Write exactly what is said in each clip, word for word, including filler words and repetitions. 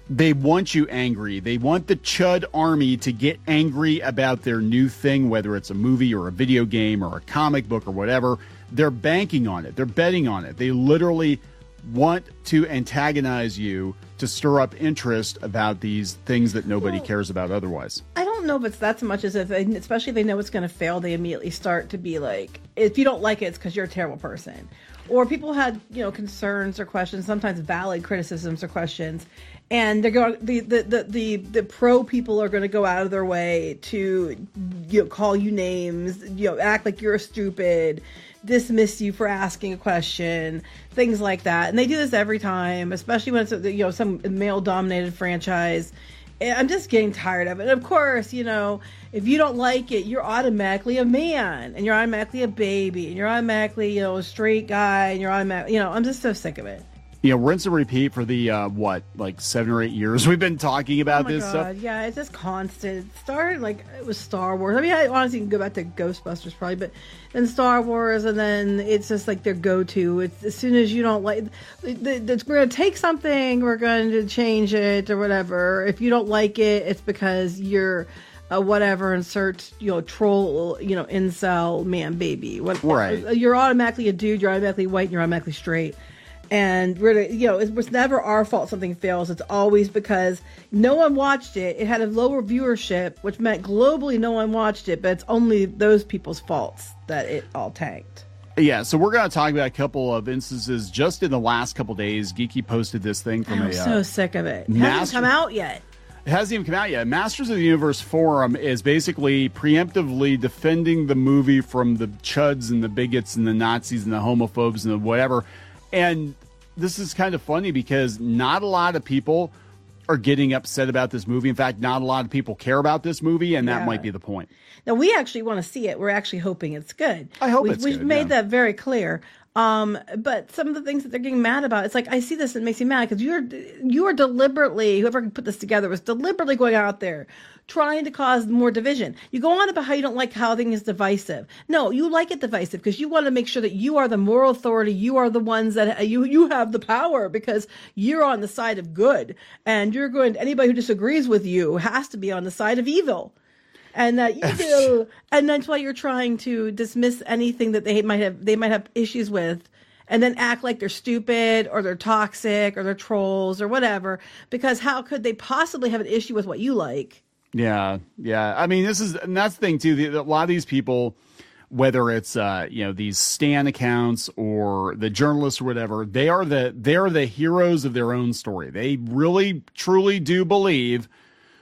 They want you angry. They want the Chud army to get angry about their new thing, whether it's a movie or a video game or a comic book or whatever. They're banking on it. They're betting on it. They literally want to antagonize you to stir up interest about these things that nobody well, cares about otherwise. I don't know if it's that so much as if, they, especially if they know it's going to fail, they immediately start to be like, if you don't like it, it's because you're a terrible person. Or people had, you know, concerns or questions, sometimes valid criticisms or questions, and they're going. The the the the, the pro people are going to go out of their way to, you know, call you names, you know, act like you're stupid, dismiss you for asking a question, things like that. And they do this every time, especially when it's, you know, some male-dominated franchise. I'm just getting tired of it. And of course, you know, if you don't like it, you're automatically a man, and you're automatically a baby, and you're automatically, you know, a straight guy, and you're automatically, you know, I'm just so sick of it. You know, rinse and repeat for the, uh, what, like seven or eight years we've been talking about oh my this God. stuff. Yeah, it's just constant. It started, like, it was Star Wars. I mean, I honestly can go back to Ghostbusters probably, but then Star Wars, and then it's just like their go-to. It's as soon as you don't like, we're going to take something, we're going to change it or whatever. If you don't like it, it's because you're a whatever, insert, you know, troll, you know, incel, man, baby. What, right. You're automatically a dude, you're automatically white, and you're automatically straight. And we're, you know, it was never our fault something fails. It's always because no one watched it. It had a lower viewership, which meant globally no one watched it, but it's only those people's faults that it all tanked. Yeah, so we're going to talk about a couple of instances just in the last couple of days. Geeky posted this thing from I'm a... so uh, sick of it. It Master- hasn't come out yet. It hasn't even come out yet. Masters of the Universe Forum is basically preemptively defending the movie from the chuds and the bigots and the Nazis and the homophobes and the whatever. And this is kind of funny because not a lot of people are getting upset about this movie. In fact, not a lot of people care about this movie, and that Yeah. might be the point. Now, we actually want to see it. We're actually hoping it's good. I hope we've, it's We've good, made yeah. that very clear. Um, but some of the things that they're getting mad about, it's like, I see this and it makes me mad because you're, you are deliberately, whoever put this together was deliberately going out there trying to cause more division. You go on about how you don't like how things is divisive. No, you like it divisive because you want to make sure that you are the moral authority. You are the ones that you, you have the power because you're on the side of good, and you're going, anybody who disagrees with you has to be on the side of evil. And that evil, and that's why you're trying to dismiss anything that they might have, they might have issues with, and then act like they're stupid or they're toxic or they're trolls or whatever, because how could they possibly have an issue with what you like? Yeah, yeah. I mean, this is, and that's the thing too. The, a lot of these people, whether it's uh, you know, these Stan accounts or the journalists or whatever, they are the they are the heroes of their own story. They really, truly do believe,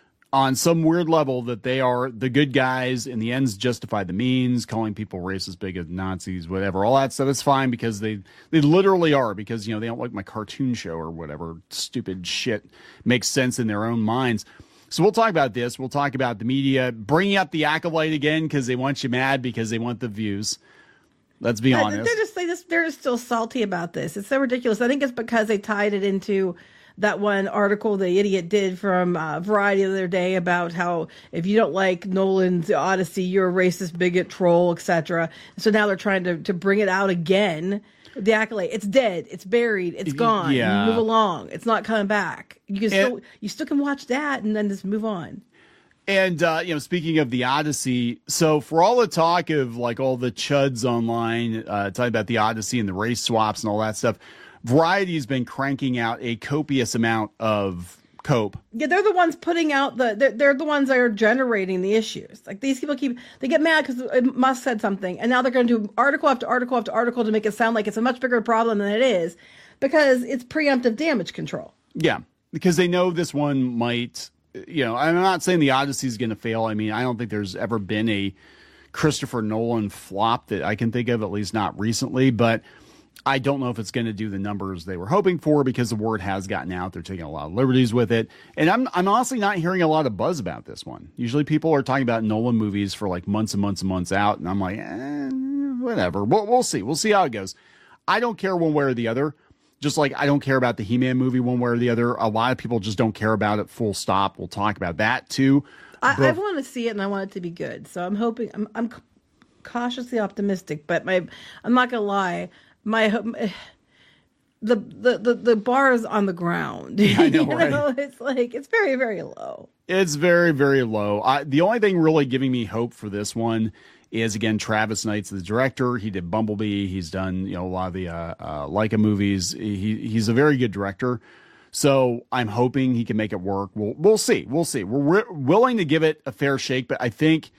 on some weird level, that they are the good guys and the ends justify the means, calling people racist, bigots, Nazis, whatever. All that stuff is fine because they, they literally are, because, you know, they don't like my cartoon show or whatever stupid shit makes sense in their own minds. So we'll talk about this. We'll talk about the media bringing up the acolyte again because they want you mad because they want the views. Let's be honest. They're just, they just, they're still salty about this. It's so ridiculous. I think it's because they tied it into that one article the idiot did from uh, Variety the other day about how if you don't like Nolan's Odyssey, you're a racist, bigot, troll, et cetera. So now they're trying to, to bring it out again. The accolade, it's dead, it's buried, it's gone. Yeah. You move along. It's not coming back. You can And, still you still can watch that and then just move on. And uh, you know, speaking of the Odyssey, so for all the talk of like all the chuds online uh, talking about the Odyssey and the race swaps and all that stuff, Variety's been cranking out a copious amount of cope. Yeah, they're the ones putting out the, they're, they're the ones that are generating the issues. Like these people keep, they get mad because Musk said something, and now they're going to do article after article after article to make it sound like it's a much bigger problem than it is, because it's preemptive damage control. Yeah, because they know this one might, you know, I'm not saying the Odyssey is going to fail. I mean, I don't think there's ever been a Christopher Nolan flop that I can think of, at least not recently, but I don't know if it's going to do the numbers they were hoping for because the word has gotten out. They're taking a lot of liberties with it. And I'm I'm honestly not hearing a lot of buzz about this one. Usually people are talking about Nolan movies for like months and months and months out. And I'm like, eh, whatever. We'll, we'll see. We'll see how it goes. I don't care one way or the other. Just like I don't care about the He-Man movie one way or the other. A lot of people just don't care about it, full stop. We'll talk about that too. I, but, I want to see it and I want it to be good. So I'm hoping, I'm, I'm cautiously optimistic, but my, I'm not going to lie. My the the the, the bar is on the ground. Yeah, I know, you right? know? It's like it's very very low. It's very very low. I, the only thing really giving me hope for this one is, again, Travis Knight's the director. He did Bumblebee. He's done, you know, a lot of the uh, uh, Leica movies. He he's a very good director. So I'm hoping he can make it work. We'll we'll see. We'll see. We're, we're willing to give it a fair shake, but I think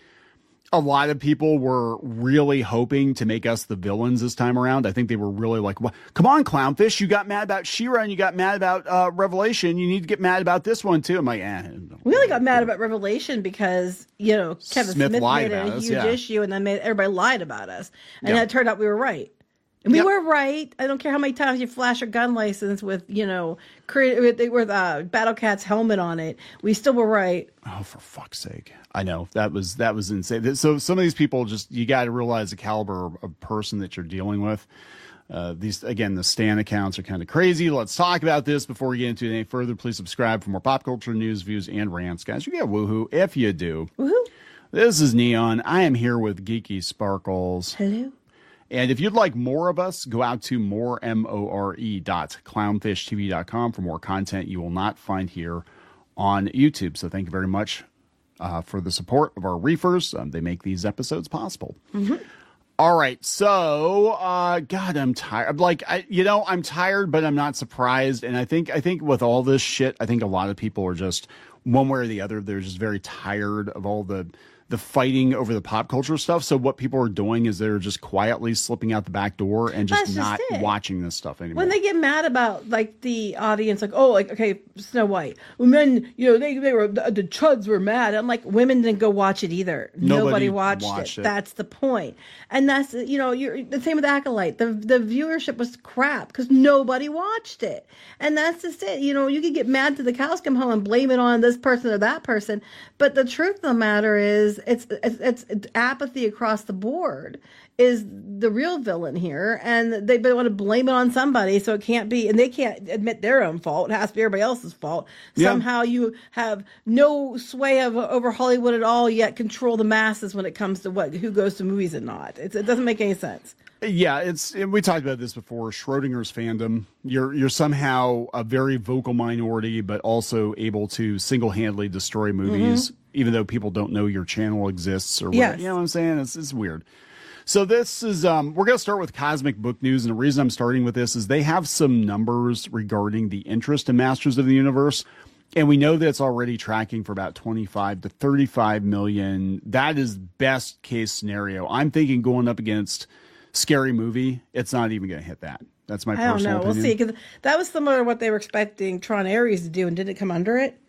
a lot of people were really hoping to make us the villains this time around. I think they were really like, well, come on, Clownfish. You got mad about She-Ra and you got mad about uh, Revelation. You need to get mad about this one, too. I'm like, eh. We only got mad about Revelation because, you know, Kevin Smith Smith, lied made it about a us, huge yeah. issue and then made everybody lied about us. And Yep. then it turned out we were right. And we Yep. were right. I don't care how many times you flash your gun license with, you know, cre- with, with uh, Battle Cat's helmet on it. We still were right. Oh, for fuck's sake. I know. That was that was insane. So some of these people just, you got to realize the caliber of, of person that you're dealing with. Uh, these, again, the Stan accounts are kind of crazy. Let's talk about this before we get into it any further. Please subscribe for more pop culture news, views, and rants. Guys, you get woohoo if you do. Woohoo. This is Neon. I am here with Geeky Sparkles. Hello. And if you'd like more of us, go out to more, M O R E dot clownfish T V dot com for more content you will not find here on YouTube. So thank you very much uh, for the support of our reefers. Um, they make these episodes possible. Mm-hmm. All right. So, uh, God, I'm tired. I'm like, I, you know, I'm tired, but I'm not surprised. And I think, I think with all this shit, I think a lot of people are just one way or the other. They're just very tired of all the, the fighting over the pop culture stuff. So what people are doing is they're just quietly slipping out the back door and just That's just not it. watching this stuff anymore. When they get mad about like the audience, like, oh, like, okay, Snow White, women, you know, they, they were, the, the chuds were mad. I'm like, women didn't go watch it either. Nobody Nobody watched, watched it. it. That's the point. And that's, you know, you're the same with Acolyte. The, the viewership was crap because nobody watched it. And that's just it. You know, you can get mad to the cows come home and blame it on this person or that person. But the truth of the matter is it's, it's, it's It's apathy across the board is the real villain here, and they want to blame it on somebody, so it can't be, and they can't admit their own fault. It has to be everybody else's fault. Yeah. Somehow you have no sway of, over Hollywood at all, yet control the masses when it comes to what who goes to movies and not. It's, it doesn't make any sense. Yeah, it's we talked about this before. Schrodinger's fandom. You're you're somehow a very vocal minority, but also able to single-handedly destroy movies, mm-hmm. even though people don't know your channel exists or yes. what. You know what I'm saying? It's it's weird. So this is um, we're gonna start with Cosmic Book News, and the reason I'm starting with this is they have some numbers regarding the interest in Masters of the Universe. And we know that it's already tracking for about twenty-five to thirty-five million. That is best case scenario. I'm thinking going up against Scary Movie, it's not even going to hit that. That's my I don't personal know. opinion. We'll see, because that was similar to what they were expecting Tron Ares to do, and didn't it come under it?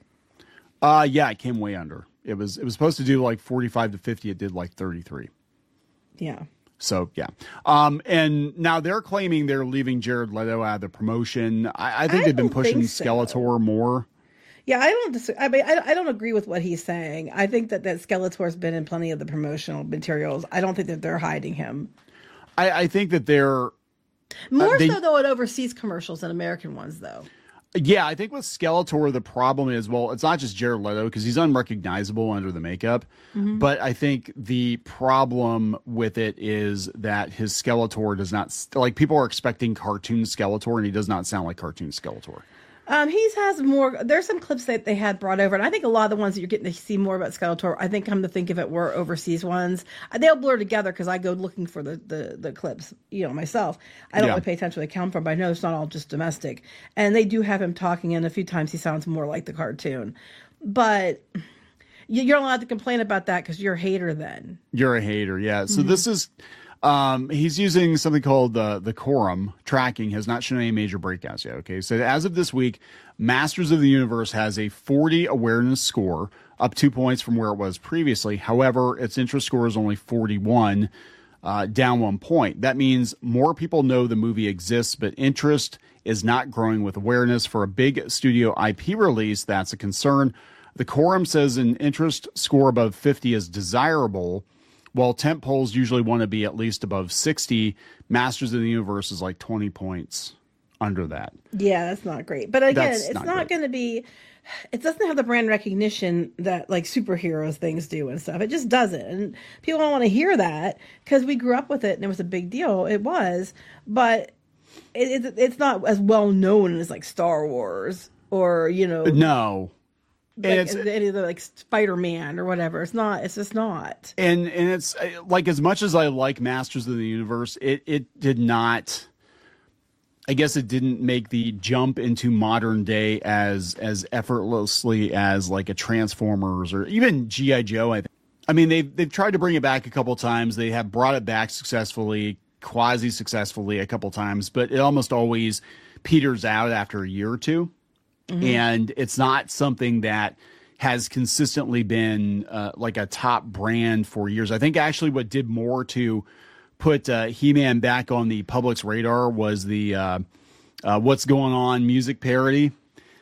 Uh, yeah, it came way under. It was it was supposed to do like forty-five to fifty. It did like thirty-three. Yeah. So, yeah. Um, and now they're claiming they're leaving Jared Leto out of the promotion. I, I think I they've been don't pushing think so. Skeletor more. Yeah, I don't. Dis- I mean, I, I don't agree with what he's saying. I think that that Skeletor's been in plenty of the promotional materials. I don't think that they're hiding him. I, I think that they're More uh, they, so though in overseas commercials than American ones, though. Yeah, I think with Skeletor, the problem is, well, it's not just Jared Leto because he's unrecognizable under the makeup. Mm-hmm. But I think the problem with it is that his Skeletor does not, like, people are expecting cartoon Skeletor, and he does not sound like cartoon Skeletor. Um, he has more. There's some clips that they had brought over, and I think a lot of the ones that you're getting to see more about Skeletor, I think, come to think of it, were overseas ones. They'll blur together because I go looking for the, the, the clips, you know, myself. I don't yeah. really pay attention where they come from, but I know it's not all just domestic. And they do have him talking, and a few times he sounds more like the cartoon. But you're not allowed to complain about that because you're a hater then. You're a hater, yeah. So Mm-hmm. this is. Um, he's using something called uh, the Quorum tracking, has not shown any major breakouts yet. Okay. So as of this week, Masters of the Universe has a forty awareness score, up two points from where it was previously. However, its interest score is only forty-one, uh, down one point. That means more people know the movie exists, but interest is not growing with awareness. For a big studio I P release, that's a concern. The Quorum says an interest score above fifty is desirable. While tent poles usually want to be at least above sixty, Masters of the Universe is like twenty points under that. Yeah, that's not great. But again, That's it's not not, great. going to be, it doesn't have the brand recognition that like superheroes things do and stuff. It just doesn't. And people don't want to hear that because we grew up with it and it was a big deal. It was. But it, it, it's not as well known as like Star Wars or you know no. Like and it's, any of the like Spider-Man or whatever. It's not. It's just not. And and it's like as much as I like Masters of the Universe, it it did not. I guess it didn't make the jump into modern day as as effortlessly as like a Transformers or even G I. Joe. I think. I mean they've they've tried to bring it back a couple times. They have brought it back successfully, quasi successfully a couple times, but it almost always peters out after a year or two. Mm-hmm. And it's not something that has consistently been uh, like a top brand for years. I think actually what did more to put uh, He-Man back on the public's radar was the uh, uh, What's Going On music parody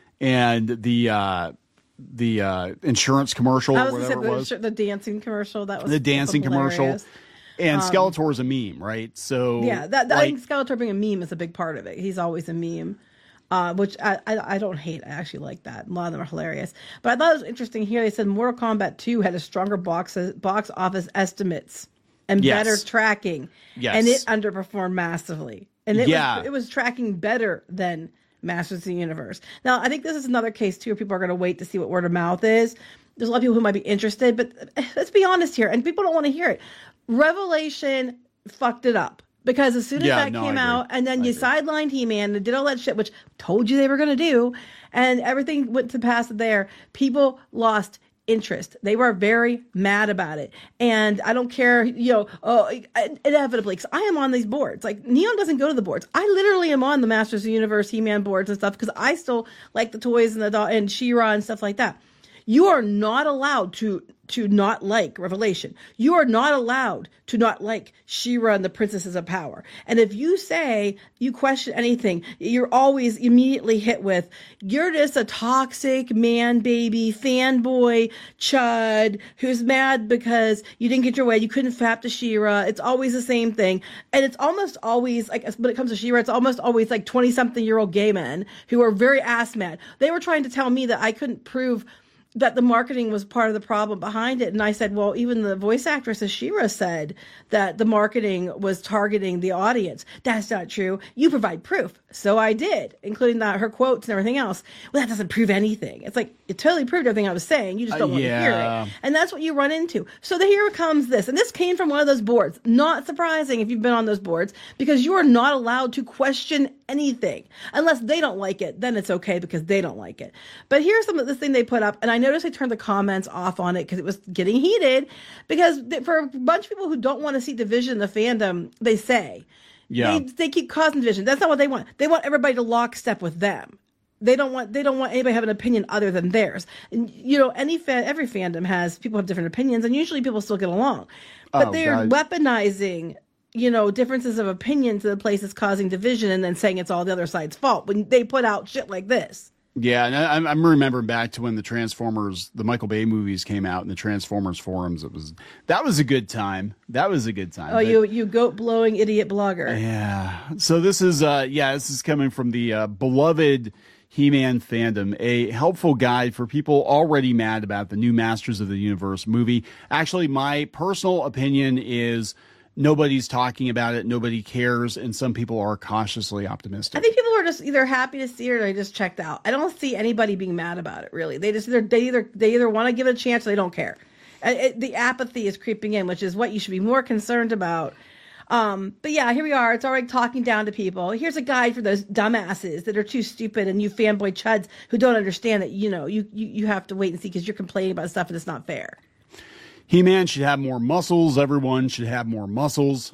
and the uh, the uh, insurance commercial or whatever the, it was. The dancing commercial. That was the dancing commercial. Hilarious. And um, Skeletor is a meme, right? So yeah, that, that like, I think Skeletor being a meme is a big part of it. He's always a meme. Uh, which I, I I don't hate. I actually like that. A lot of them are hilarious. But I thought it was interesting here. They said Mortal Kombat two had a stronger box box office estimates and yes. better tracking. Yes. And it underperformed massively. And it yeah. was it was tracking better than Masters of the Universe. Now, I think this is another case, too, where people are going to wait to see what word of mouth is. There's a lot of people who might be interested, but let's be honest here. And people don't want to hear it. Revelation fucked it up. Because as soon as yeah, that no, came out, and then I you agree. sidelined He-Man and did all that shit, which told you they were going to do, and everything went to pass there, people lost interest. They were very mad about it. And I don't care, you know, oh, inevitably, because I am on these boards. Like, Neon doesn't go to the boards. I literally am on the Masters of the Universe He-Man boards and stuff, because I still like the toys and the doll and She-Ra and stuff like that. You are not allowed to to not like Revelation. You are not allowed to not like She-Ra and the Princesses of Power. And if you say you question anything, you're always immediately hit with, you're just a toxic man baby fanboy chud who's mad because you didn't get your way. You couldn't fap to She-Ra. It's always the same thing. And it's almost always, like when it comes to She-Ra, it's almost always like twenty-something-year-old gay men who are very ass mad. They were trying to tell me that I couldn't prove that the marketing was part of the problem behind it. And I said, well, even the voice actress of She-Ra said that the marketing was targeting the audience. That's not true. You provide proof. So I did, including that, her quotes and everything else. Well, that doesn't prove anything. It's like, it totally proved everything I was saying. You just don't uh, want yeah. to hear it. And that's what you run into. So the, here comes this. And this came from one of those boards. Not surprising if you've been on those boards, because you are not allowed to question anything unless they don't like it. Then it's okay because they don't like it. But here's some of this thing they put up. And I noticed they turned the comments off on it because it was getting heated, because for a bunch of people who don't want to see division in the fandom, they say, yeah, they, they keep causing division. That's not what they want. They want everybody to lockstep with them. They don't want they don't want anybody to have an opinion other than theirs. And, you know, any fan, every fandom has people have different opinions, and usually people still get along. But oh, they're God. weaponizing, you know, differences of opinion to the place that's causing division, and then saying it's all the other side's fault when they put out shit like this. Yeah, and I, I'm remembering back to when the Transformers, the Michael Bay movies came out in the Transformers forums. It was that was a good time. That was a good time. Oh, but, you you goat blowing idiot blogger. Yeah. So this is uh yeah, this is coming from the uh, beloved He-Man fandom, a helpful guide for people already mad about the new Masters of the Universe movie. Actually, my personal opinion is nobody's talking about it, nobody cares, and some people are cautiously optimistic. I think people are just either happy to see it or they just checked out. I don't see anybody being mad about it, really. They just either they either they either want to give it a chance or they don't care. And it, the apathy is creeping in, which is what you should be more concerned about. Um, but yeah, here we are. It's already talking down to people. Here's a guide for those dumbasses that are too stupid and you fanboy chuds who don't understand that, you know, you, you, you have to wait and see because you're complaining about stuff and it's not fair. He-Man should have more muscles. Everyone should have more muscles.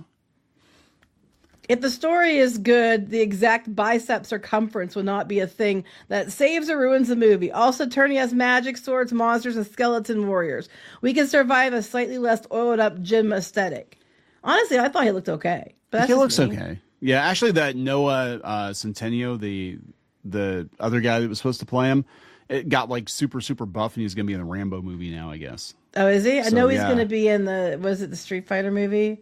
If the story is good, the exact bicep circumference will not be a thing that saves or ruins the movie. Also, Turney has magic, swords, monsters, and skeleton warriors. We can survive a slightly less oiled up gym aesthetic. Honestly, I thought he looked okay. But that's he looks me. okay. Yeah, actually, that Noah uh, Centineo, the the other guy that was supposed to play him, it got like super super buff, and he's going to be in the Rambo movie now, I guess. Oh, is he? I So, know he's yeah. going to be in the, was it the Street Fighter movie?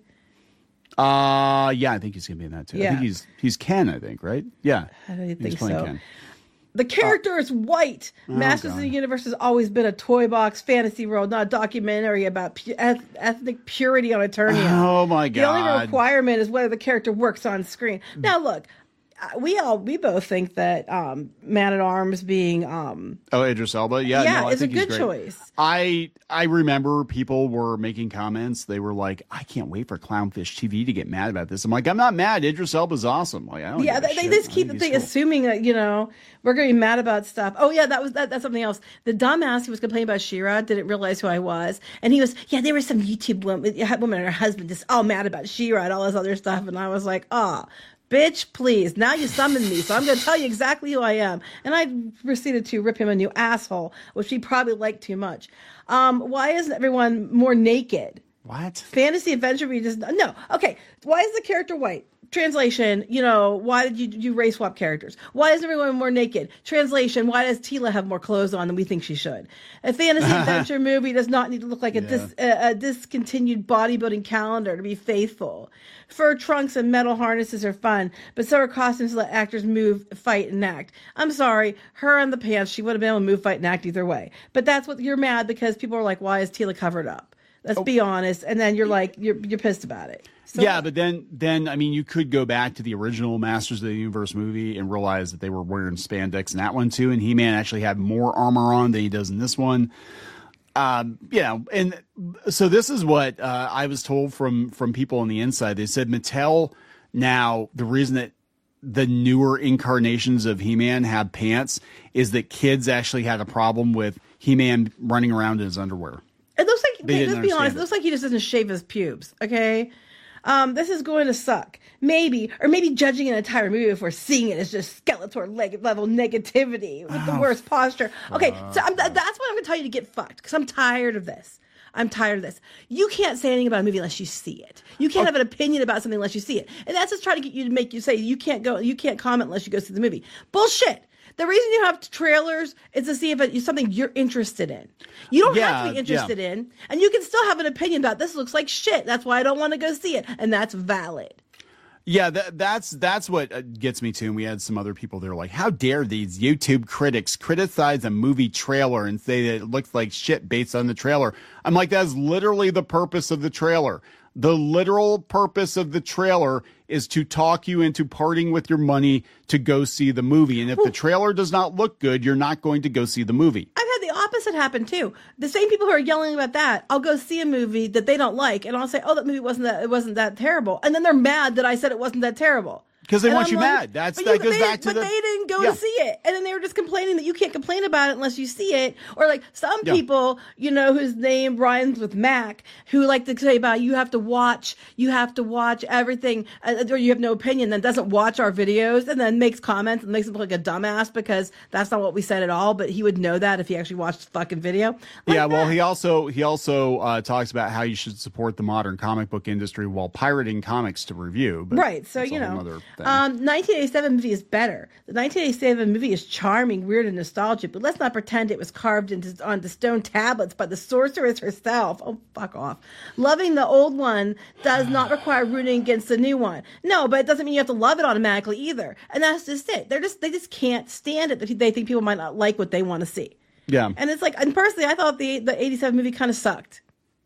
Uh yeah, I think he's going to be in that too. Yeah. I think he's he's Ken, I think, right? Yeah. I don't He's think playing so. Ken. The character is white. Masters God. of the Universe has always been a toy box fantasy world, not a documentary about pu- eth- ethnic purity on Eternia. Oh my The only God. requirement is whether the character works on screen. Now, look, we all we both think that um, Man at Arms being um, oh Idris Elba, yeah, yeah, no, I it's a think he's good great. choice. I I remember people were making comments. They were like, "I can't wait for Clownfish T V to get mad about this." I'm like, "I'm not mad. Idris Elba's awesome." Like, I don't Yeah, give a they, they shit. just I keep the think thing he's cool. assuming that you know we're going to be mad about stuff. Oh yeah, that was that, that's something else. The dumbass who was complaining about She-Ra didn't realize who I was, and he was yeah. There was some YouTube woman, woman and her husband just all mad about She-Ra and all this other stuff, and I was like, oh. Bitch, please. Now you summoned me, so I'm going to tell you exactly who I am. And I proceeded to rip him a new asshole, which he probably liked too much. Um, why isn't everyone more naked? What? Fantasy adventure movie just no. Okay, why is the character white? Translation, you know, why did you do race swap characters? Why is everyone more naked? Translation, why does Tila have more clothes on than we think she should? A fantasy adventure movie does not need to look like a, Yeah. dis, a, a discontinued bodybuilding calendar to be faithful. Fur trunks and metal harnesses are fun, but so are costumes to let actors move, fight, and act. I'm sorry, her and the pants, she would have been able to move, fight, and act either way. But that's what you're mad because people are like, why is Tila covered up? Let's Oh. be honest. And then you're like, you're you're pissed about it. So, yeah, but then, then I mean, you could go back to the original Masters of the Universe movie and realize that they were wearing spandex in that one too, and He-Man actually had more armor on than he does in this one. Um, you know, and so this is what uh, I was told from from people on the inside. They said Mattel now the reason that the newer incarnations of He-Man have pants is that kids actually had a problem with He-Man running around in his underwear. It looks like, They okay, didn't let's be honest, understand it it. looks like he just doesn't shave his pubes, okay? Um, this is going to suck. Maybe, or maybe judging an entire movie before seeing it is just Skeletor leg- level negativity with the Oh, worst posture. Okay, so I'm, that's what I'm going to tell you to get fucked, because I'm tired of this. I'm tired of this. You can't say anything about a movie unless you see it. You can't have an opinion about something unless you see it. And that's just trying to get you to make you say you can't go, you can't comment unless you go see the movie. Bullshit. The reason you have trailers is to see if it's something you're interested in. You don't have to Yeah, be interested yeah. in, and you can still have an opinion about this looks like shit. That's why I don't want to go see it, and that's valid. Yeah, that, that's that's what uh, gets me to. And we had some other people there like, how dare these YouTube critics criticize a movie trailer and say that it looks like shit based on the trailer? I'm like, that's literally the purpose of the trailer. The literal purpose of the trailer is to talk you into parting with your money to go see the movie. And if the trailer does not look good, you're not going to go see the movie. I've had the opposite happen too. The same people who are yelling about that, I'll go see a movie that they don't like, and I'll say, "Oh, that movie wasn't that it wasn't that terrible," and then they're mad that I said it wasn't that terrible. Because they And want I'm you like, mad. That's but that you- goes they, back to but the. they didn't go Yeah. to see it, and then they were just complaining that you can't complain about it unless you see it. Or like some Yeah. people, you know, whose name rhymes with Mac, who like to say about you have to watch, you have to watch everything, uh, or you have no opinion, then doesn't watch our videos, and then makes comments and makes him look like a dumbass because that's not what we said at all. But he would know that if he actually watched the fucking video. Like Yeah, well, that. he also he also uh, talks about how you should support the modern comic book industry while pirating comics to review. But Right, so that's a you whole know, nother thing. um, nineteen eighty-seven movie is better. The nineteen eighty-seven movie is charming, weird, and nostalgic, but let's not pretend it was carved into onto stone tablets by the sorceress herself. Oh, fuck off! Loving the old one does not require rooting against the new one. No, but it doesn't mean you have to love it automatically either. And that's just it. They're just they just can't stand it. They think people might not like what they want to see. yeah, And it's like, and personally, I thought the the eighty-seven movie kind of sucked.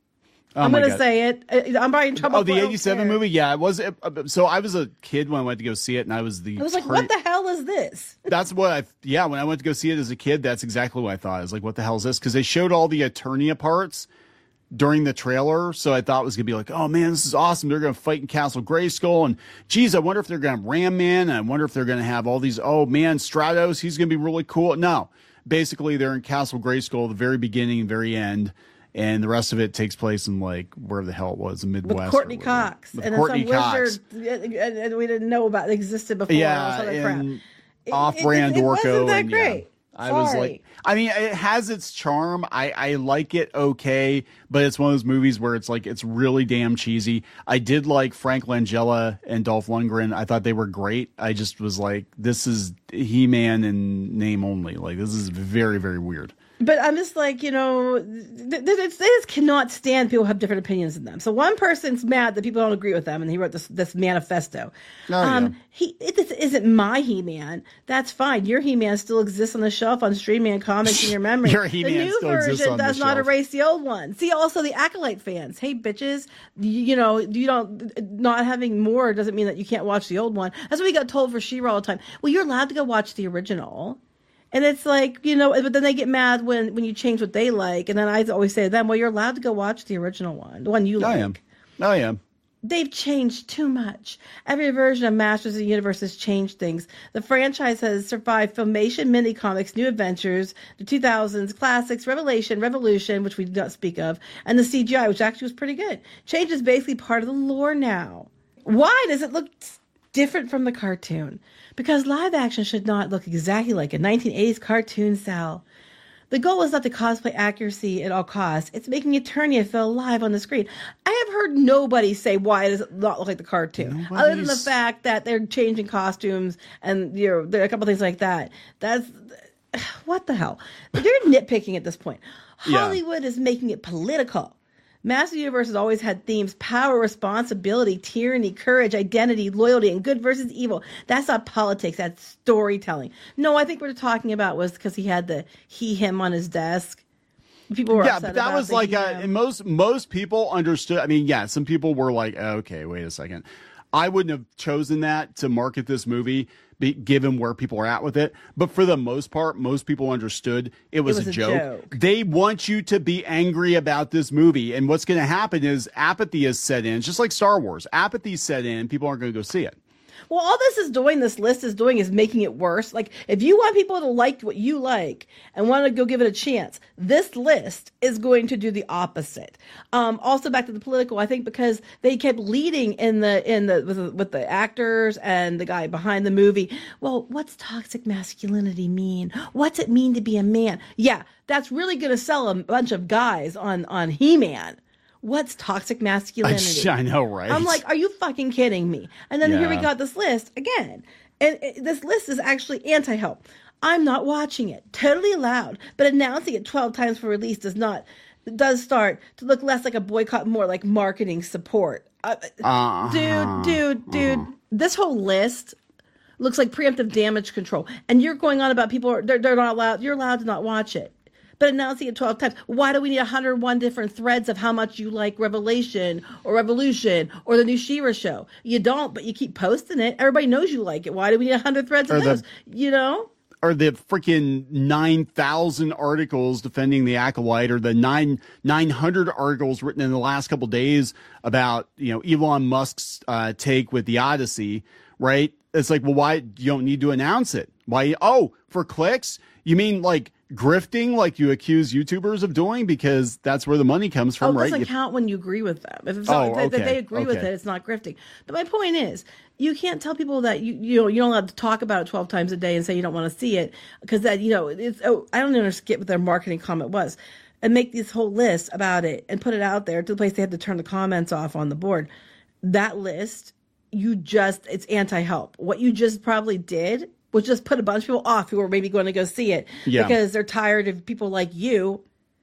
Oh I'm my gonna God. say it. I- I'm probably in trouble. Oh, the for- I don't eighty-seven care. movie? Yeah, it was. It, uh, so I was a kid when I went to go see it, and I was the. I was like, turn- what the hell is this? That's what I. Yeah, when I went to go see it as a kid, that's exactly what I thought. I was like, what the hell is this? Because they showed all the Eternia parts during the trailer, so I thought it was gonna be like, oh man, this is awesome. They're gonna fight in Castle Grayskull, and geez, I wonder if they're gonna have Ram Man, and I wonder if they're gonna have all these. Oh man, Stratos, he's gonna be really cool. No, basically they're in Castle Grayskull, the very beginning and very end. And the rest of it takes place in like where the hell it was, the Midwest. With or Courtney whatever. Cox With and Courtney then some Cox. wizard and, and we didn't know about existed before. Yeah, all this other crap. and It- off-brand it, it, Orko. wasn't that and, yeah, great. I was Sorry. like, I mean, it has its charm. I, I like it okay, but it's one of those movies where it's like, it's really damn cheesy. I did like Frank Langella and Dolph Lundgren. I thought they were great. I just was like, this is He-Man in name only. Like, this is very, very weird. But I'm just like, you know, they just cannot stand people who have different opinions than them. So one person's mad that people don't agree with them, and he wrote this this manifesto. Oh, um, yeah. He it, this isn't my He-Man. That's fine. Your He-Man still exists on the shelf on streaming and comics in your memory. Your He-Man the new still exists version on the does not shelf. erase the old one. See, also the Acolyte fans. Hey, bitches, you, you know, you don't not having more doesn't mean that you can't watch the old one. That's what we got told for She-Ra all the time. Well, you're allowed to go watch the original. And it's like, you know, but then they get mad when, when you change what they like. And then I always say to them, well, you're allowed to go watch the original one, the one you like. I am. I am. They've changed too much. Every version of Masters of the Universe has changed things. The franchise has survived Filmation, mini comics, New Adventures, the two thousands, classics, Revelation, Revolution, which we do not speak of, and the C G I, which actually was pretty good. Change is basically part of the lore now. Why does it look different from the cartoon? Because live action should not look exactly like a nineteen eighties cartoon cell. The goal is not to cosplay accuracy at all costs. It's making Eternia feel alive on the screen. I have heard nobody say why does it not look like the cartoon, Nobody's... other than the fact that they're changing costumes and you know there are a couple things like that. That's what the hell. They're nitpicking at this point. Yeah. Hollywood is making it political. Master Universe has always had themes: power, responsibility, tyranny, courage, identity, loyalty, and good versus evil. That's not politics. That's storytelling. No, I think what we're talking about was because he had the he, him on his desk. People were yeah, upset but that about was the like, he, a, him. and most, most people understood. I mean, yeah, some people were like, okay, wait a second. I wouldn't have chosen that to market this movie, be, given where people are at with it. But for the most part, most people understood it was, It was a, a joke. joke. They want you to be angry about this movie. And what's going to happen is apathy has set in, just like Star Wars. Apathy set in. People aren't going to go see it. Well, all this is doing, this list is doing, is making it worse. Like, if you want people to like what you like and want to go give it a chance, this list is going to do the opposite. Um, also, back to the political, I think because they kept leading in the in the with, the with the actors and the guy behind the movie. Well, what's toxic masculinity mean? What's it mean to be a man? Yeah, that's really going to sell a bunch of guys on on He-Man. What's toxic masculinity? I, I know, right? I'm like, are you fucking kidding me? And then here we Yeah. got this list again. And it, this list is actually anti-help. I'm not watching it. Totally allowed. But announcing it twelve times for release does not, does start to look less like a boycott, more like marketing support. Uh, Uh-huh. Dude, dude, dude. Uh-huh. This whole list looks like preemptive damage control. And you're going on about people, they're, they're not allowed, you're allowed to not watch it. But announcing it twelve times, why do we need one hundred one different threads of how much you like Revelation or Revolution or the new She-Ra show? You don't, but you keep posting it. Everybody knows you like it. Why do we need one hundred threads of Or the- those? You know? Or the freaking nine thousand articles defending the Acolyte, or the nine, 900 articles written in the last couple days about, you know, Elon Musk's uh, take with the Odyssey, right? It's like, well, why you don't need to announce it? Why? Oh, for clicks? You mean like grifting, like you accuse YouTubers of doing, because that's where the money comes Oh, from, it right? doesn't You- count when you agree with them. If, it's Oh, not, if okay, they agree with okay. it, it's not grifting. But my point is, you can't tell people that you you know you're not allowed to talk about it twelve times a day and say you don't want to see it, because that you know it's. Oh, I don't understand what their marketing comment was, and make this whole list about it and put it out there to the place they have to turn the comments off on the board. That list, you just it's anti-help. What you just probably did was just put a bunch of people off who were maybe going to go see it Yeah. because they're tired of people like you.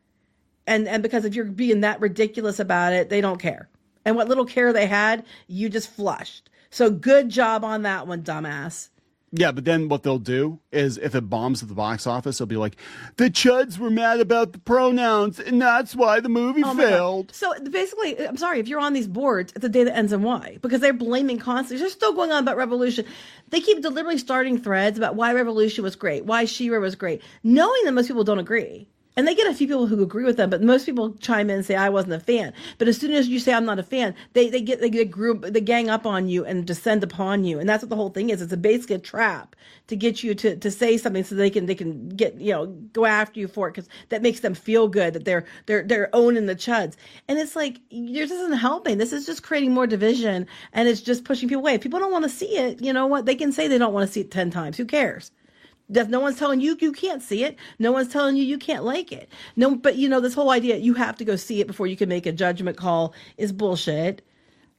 And and because if you're being that ridiculous about it, they don't care. And what little care they had, you just flushed. So good job on that one, dumbass. Yeah, but then what they'll do is if it bombs at the box office, they'll be like, the chuds were mad about the pronouns, and that's why the movie Oh my God. failed. So basically, I'm sorry, if you're on these boards, it's a day that ends in Y, because they're blaming constantly. They're still going on about Revolution. They keep deliberately starting threads about why Revolution was great, why She-Ra was great, knowing that most people don't agree. And they get a few people who agree with them, but most people chime in and say, I wasn't a fan. But as soon as you say, I'm not a fan, they, they get, they get group, they gang up on you and descend upon you. And that's what the whole thing is. It's a basically a trap to get you to, to say something so they can, they can get, you know, go after you for it. Cause that makes them feel good that they're, they're, they're owning the chuds. And it's like, yours isn't helping. This is just creating more division, and it's just pushing people away. If people don't want to see it, you know what? They can say they don't want to see it ten times. Who cares? That no one's telling you you can't see it. No one's telling you you can't like it. No, but you know, this whole idea you have to go see it before you can make a judgment call is bullshit.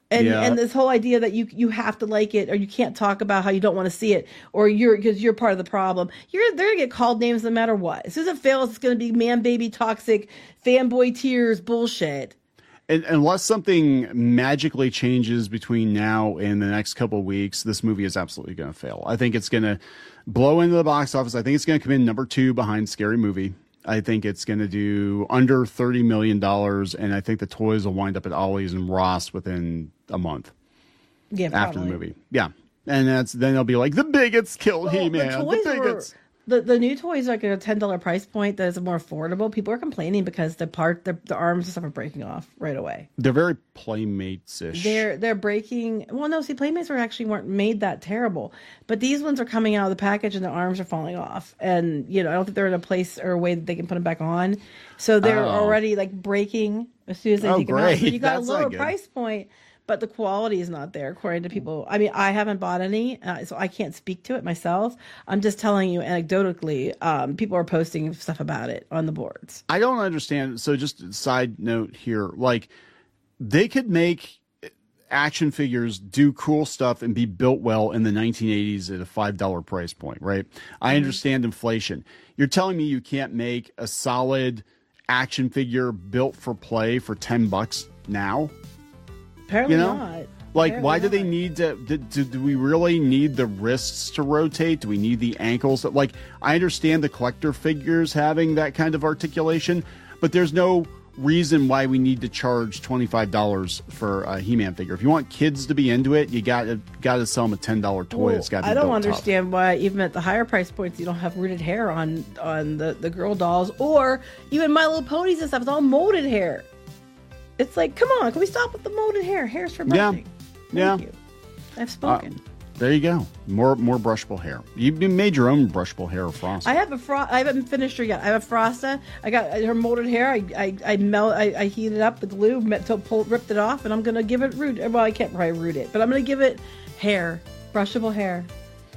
And Yeah. and this whole idea that you you have to like it or you can't talk about how you don't want to see it or you're because you're part of the problem. You're they're gonna get called names no matter what. As soon as it fails, it's gonna be man baby toxic fanboy tears bullshit. And, unless something magically changes between now and the next couple of weeks, this movie is absolutely going to fail. I think it's going to blow into the box office. I think it's going to come in number two behind Scary Movie. I think it's going to do under thirty million dollars, and I think the toys will wind up at Ollie's and Ross within a month Yeah, after probably. the movie. Yeah. And that's then they'll be like, the bigots killed Well, He-Man. the The, toys were- bigots. The the new toys are like a ten dollar price point that is more affordable. People are complaining because the part the, the arms and stuff are breaking off right away. They're very Playmates-ish. They're they're breaking. Well, no, see, Playmates were actually weren't made that terrible, but these ones are coming out of the package and the arms are falling off, and you know I don't think they're in a place or a way that they can put them back on, so they're Oh. already like breaking as soon as they Oh, take them out. So great. you got That's a not lower good. price point, but the quality is not there according to people. I mean, I haven't bought any, uh, so I can't speak to it myself. I'm just telling you anecdotally. Um, people are posting stuff about it on the boards. I don't understand. So just a side note here, like they could make action figures do cool stuff and be built well in the nineteen eighties at a five dollar price point, right? I understand inflation. You're telling me you can't make a solid action figure built for play for ten bucks now? Apparently You know? not. Like, Apparently why do they not. need to? Do, do, do we really need the wrists to rotate? Do we need the ankles? Like, I understand the collector figures having that kind of articulation, but there's no reason why we need to charge twenty-five dollars for a He-Man figure. If you want kids to be into it, you got to got to sell them a ten dollar toy. Well, That's got to be I don't built tough. understand why even at the higher price points you don't have rooted hair on on the, the girl dolls or even My Little Ponies and stuff. It's all molded hair. It's like, come on, can we stop with the molded hair? Hair's for Yeah. brushing. Yeah. Thank you. I've Uh, spoken. there you go. More more brushable hair. You you made your own brushable hair, Frost. I have a fro- I haven't finished her yet. I have a Frosta. I got her molded hair. I I, I melt. I, I heated up the glue, met, to pull, ripped it off, and I'm gonna give it root. Well, I can't probably root it, but I'm gonna give it hair, brushable hair.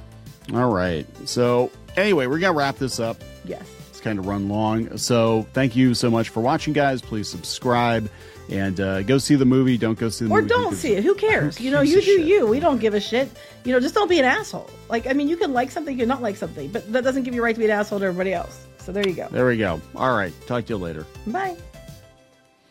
All right. So anyway, we're gonna wrap this up. Yes. It's kind of run long. So thank you so much for watching, guys. Please subscribe and uh, go see the movie. Don't go see the Or movie. don't because- see it. Who cares? Who You know, gives you a do shit? you. We don't give a shit. You know, just don't be an asshole. Like, I mean, you can like something, you can not like something, but that doesn't give you a right to be an asshole to everybody else. So there you go. There we go. All right. Talk to you later. Bye.